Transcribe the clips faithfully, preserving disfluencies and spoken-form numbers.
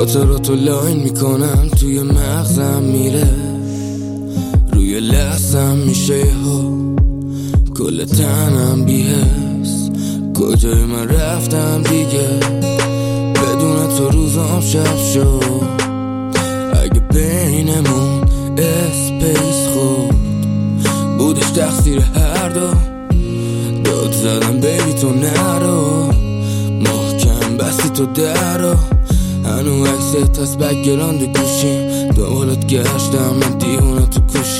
خاطراتو لاین میکنم توی مغزم میره، روی لحظم میشه ها کل تنم بیهست. کجای من رفتم دیگه بدون تو روزام شب شد. اگه بینمون اسپیس خود بودش تقصیر هر دو، داد زدم بیبی تو نرو، محکم بستی تو درو. هنو عکست هست بگراند گوشیم، دنبالت گشتم من دیوونه تو کوشی.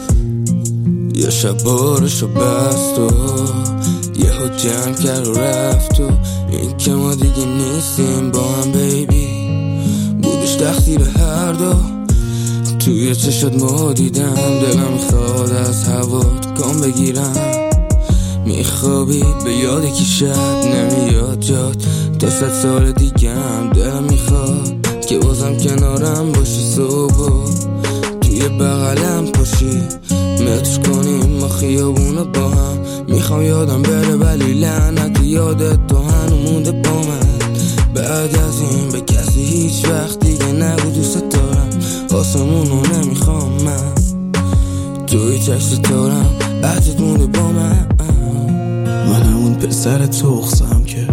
یه شب بارشو بست و یه ها جمع کرد و رفت و این که ما دیگه نیستیم با هم بیبی بودش تقصیر هر دو. توی چشات ما دیدم دلم میخواد از هوات کام بگیرم. میخوابی به یاد کی شد نمیاد جات تا صد سال دیگه هم دلم میخواد که بازم کنارم باشی صبح توی بغلم پاشی متر کنیم ما خیابونو با هم. میخوام یادم بره ولی لعنت یادت تو هنو مونده با من. بعد از این به کسی هیچ وقت دیگه نگو دوست دارم، آسمونو نمیخوام من توی چشم ستارم عهدت مونده با من. من همون پسر تخصم که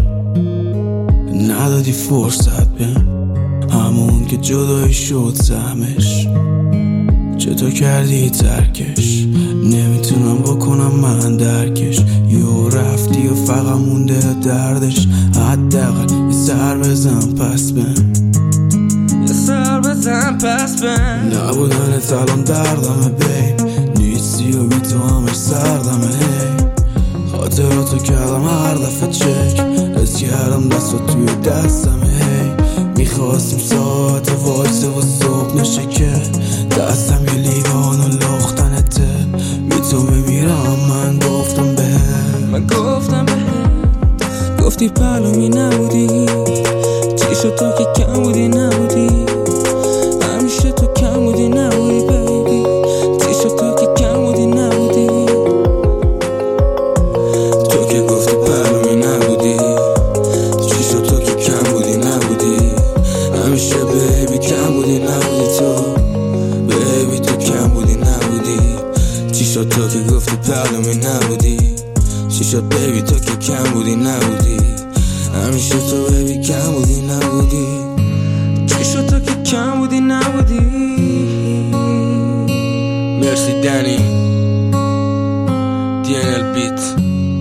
ندادی فرصت بهم، همون که جدایی شد سهمش چطور کردی ترکش. نمیتونم بکنم من درکش، یو رفتی و فقط مونده دردش. حداقل یه سر بزن پس بهم، یه سر بزن پس بهم. نبودنت الان دردمه بیب، نیستی و بی تو همش سردمه هی. خاطراتو کردم هر دفعه چک، حس کردم دست و توی دستمه هی. میخواستیم ساعت وایسه و صبح نشه که دستم یه لیوان و لختنته. بی تو بمیرم من گفتم به من گفتم به گفتی پلومی نبودی، چی شد تو که کم بودی نبودی، همیشه تو کم بودی نبودی بیبی، چی شد تو که کم بودی نبودی. تو که گفتی پلومی نبودی، چی شد تو که کم بودی نبودی، همیشه بیبی کم بودی نبودی. تو بیبی تو کم بودی نبودی، چی شد تو که گفتی پلومی نبودی، چی شد بیبی تو که کم بودی نبودی، همیشه تو بیبی کم بودی نبودی، چی شد تو که کم بودی نبودی. مرسی دنی دی ان ال بیت.